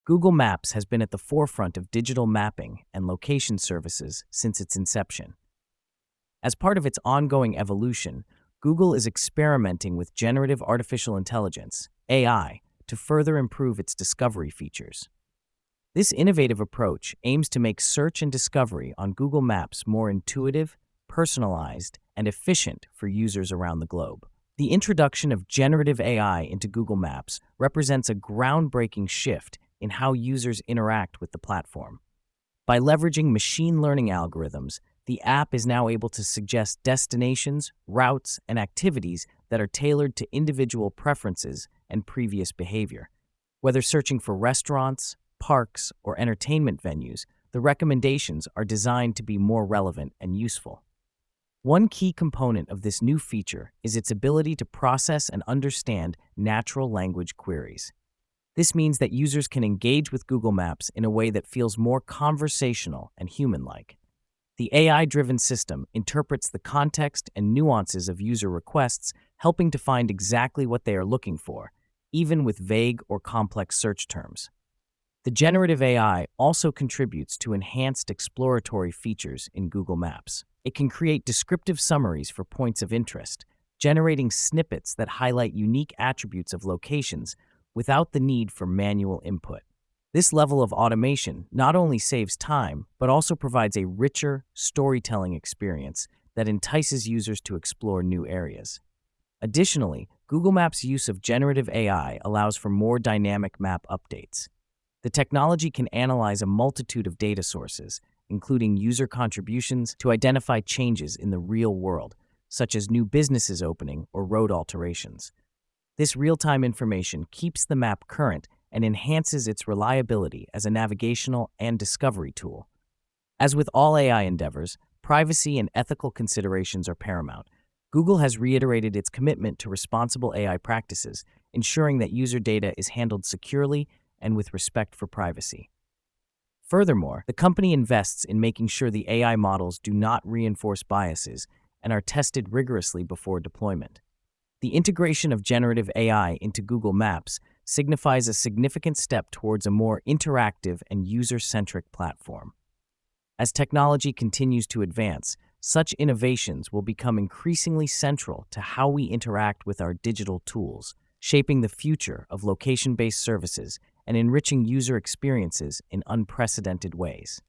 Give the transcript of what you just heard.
Google Maps has been at the forefront of digital mapping and location services since its inception. As part of its ongoing evolution, Google is experimenting with generative artificial intelligence, AI, to further improve its discovery features. This innovative approach aims to make search and discovery on Google Maps more intuitive, personalized, and efficient for users around the globe. The introduction of generative AI into Google Maps represents a groundbreaking shift in how users interact with the platform. By leveraging machine learning algorithms, the app is now able to suggest destinations, routes, and activities that are tailored to individual preferences and previous behavior. Whether searching for restaurants, parks, or entertainment venues, the recommendations are designed to be more relevant and useful. One key component of this new feature is its ability to process and understand natural language queries. This means that users can engage with Google Maps in a way that feels more conversational and human-like. The AI-driven system interprets the context and nuances of user requests, helping to find exactly what they are looking for, even with vague or complex search terms. The generative AI also contributes to enhanced exploratory features in Google Maps. It can create descriptive summaries for points of interest, generating snippets that highlight unique attributes of locations without the need for manual input. This level of automation not only saves time, but also provides a richer, storytelling experience that entices users to explore new areas. Additionally, Google Maps' use of generative AI allows for more dynamic map updates. The technology can analyze a multitude of data sources, including user contributions, to identify changes in the real world, such as new businesses opening or road alterations. This real-time information keeps the map current and enhances its reliability as a navigational and discovery tool. As with all AI endeavors, privacy and ethical considerations are paramount. Google has reiterated its commitment to responsible AI practices, ensuring that user data is handled securely and with respect for privacy. Furthermore, the company invests in making sure the AI models do not reinforce biases and are tested rigorously before deployment. The integration of generative AI into Google Maps signifies a significant step towards a more interactive and user-centric platform. As technology continues to advance, such innovations will become increasingly central to how we interact with our digital tools, shaping the future of location-based services and enriching user experiences in unprecedented ways.